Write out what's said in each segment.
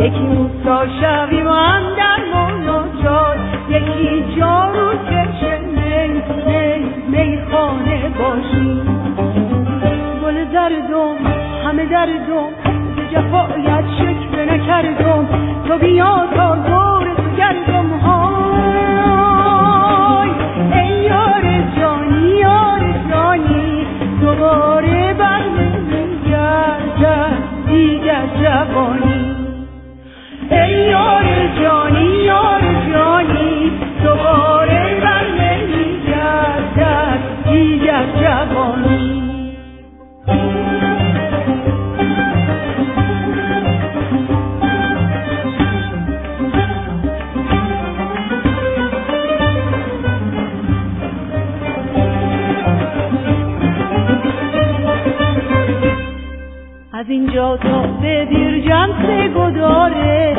یکی روستا شویم و هم در مناجات، یکی جارو کشه میخانه باشیم. گل زردم همه دردم به جفایت شکر نکردم، تو بیا تا دور تو گردم های. ای یار جانی یار جانی، دوباره بر نمیگردد دیگر جوانی. ای یار جانی یار جانی، دوباره بر نمیگردد دیگر جوانی. از اینجا تا به دیرجم سه گداره،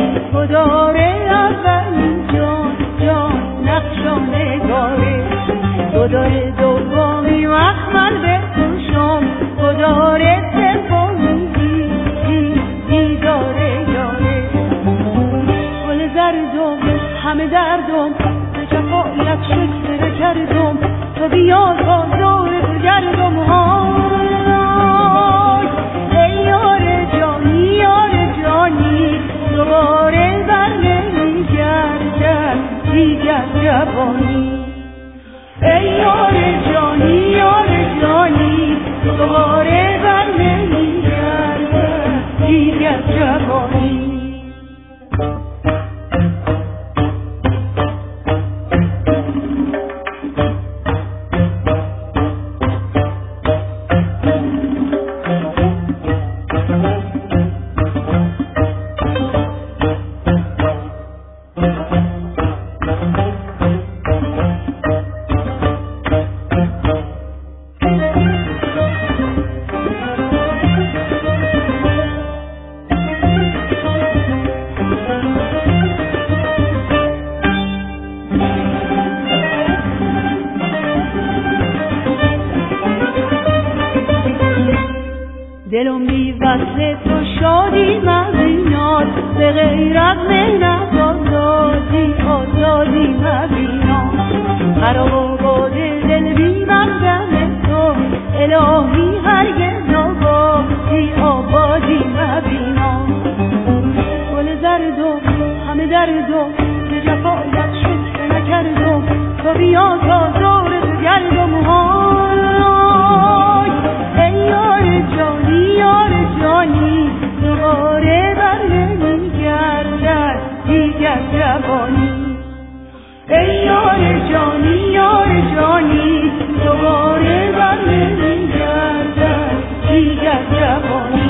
اولین جان نقشانگاره، گداره دومی مخمل بپوشم، گداره سومی دیداره یاره. گل زردم همه دردم به جفایت شکر کردم، تو بیا تا دور تو گردم های. ای یار جانی یار جانی، دوباره بر نمیگردد دیگر جوانی. ای یار جانی یار جانی، دوباره بر نمیگردد دیگر جوانی. دلم بی وصل تو شادی مبیناد، به غیر از مهنت آزادی مبیناد. خراب و باده دل بی مقدم تو، الهی هرگز آبادی مبیناد. گل زردم همه دردم به جفایت شکر نکردم، تو بیا تا دور تو گردم های. ای یار جانی یار جانی، دوباره بر نمیگردد دیگر جوانی. ای یار جانی یار جانی، دوباره بر نمیگردد دیگر جوانی.